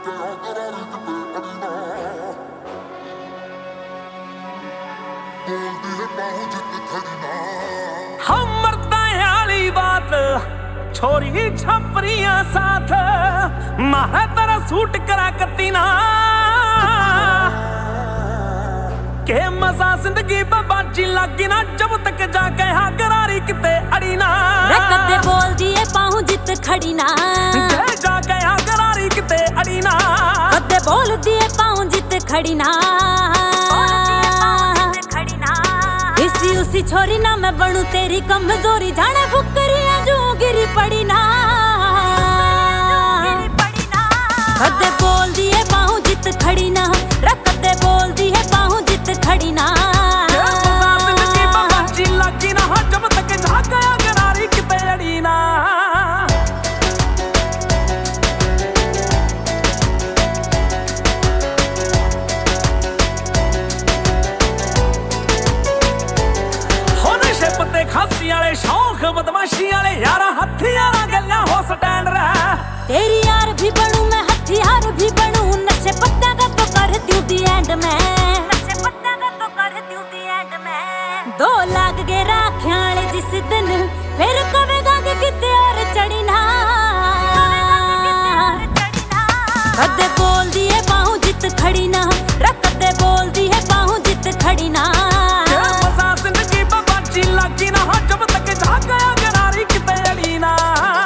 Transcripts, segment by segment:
हम मरदा वाली बात छोरी छपरिया साथ मैं तेरा सूट करा कती ना के मजा जिंदगी बाजी लागी ना जब तक जाके हाँ करारी किते अड़ी ना कदे बोल दिए पाहूं जित खड़ी ना जाके हाँ करारी किते अड़ी ना कदे बोल दिए पाहूं जित खड़ी ना इसी उसी छोरी ना मैं बनू तेरी कमजोरी जाने फुकरिया जो गिरी पड़ी ना कदे बोल दिए पाहूं जित खड़ी ना कदे बोल दिए पाहूं जित खड़ी ना लागी ना जब तक झाका गरारी किते अड़ी ना खासी वाले शौक बदमाशी वाले यारा हथियारा गल्ला हो स्टैंड रहा तेरी यार भी बनू मैं हथियार भी बनू नशे पत्ता का तो करती हूँ दी एंड में नशे पत्ता का तो करती हूँ दी एंड में 2 लाख के राख्याले जिस दिन फिर कवेगा कि किते और चढ़ी ना कदे बोल दिए पाहूं जित खड़ी ना कदे बोल दिए पाहूं जित खड़ी ना लागी ना जब तक झाका गरारी किते अड़ी ना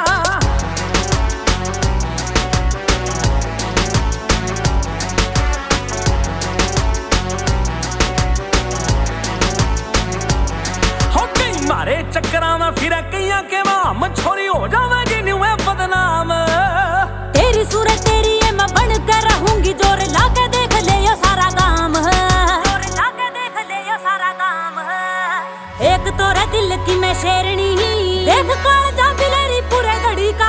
हो कई मारे चक्करा में फिर कईया के वाम छोरी हो जावेगी न्यू बदनाम तेरी सूरत तेरी है मैं बन कर रहूंगी जोर लाके देख ले यो सारा काम जोर लाके देख ले यो सारा काम एक तोरा दिल की मैं शेरनी देख काल जा बिलेरी पूरे धड़ी का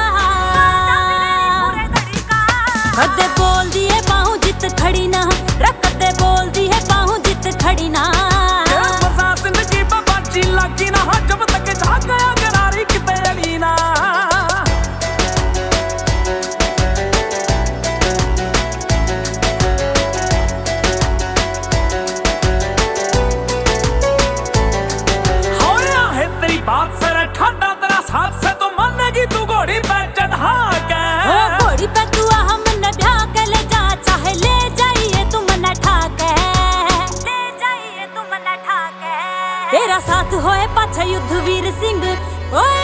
कदे बोल दिए पाहूं जित खड़ी ना कदे बोल दिए पाहूं जित खड़ी ना जिंदगी बाजी लागी ना जब तक झाका गरारी किते अड़ी ना बात से ठंडा तेरा साथ से तो मानेगी तू घोड़ी पे चढ़ा के घोड़ी पे तू हम न ढा के ले जा चाहे ले जाइए तुम न ठाके ले जाइए तुम न ठाके तेरा साथ होए पाछे युद्ध वीर सिंह ओए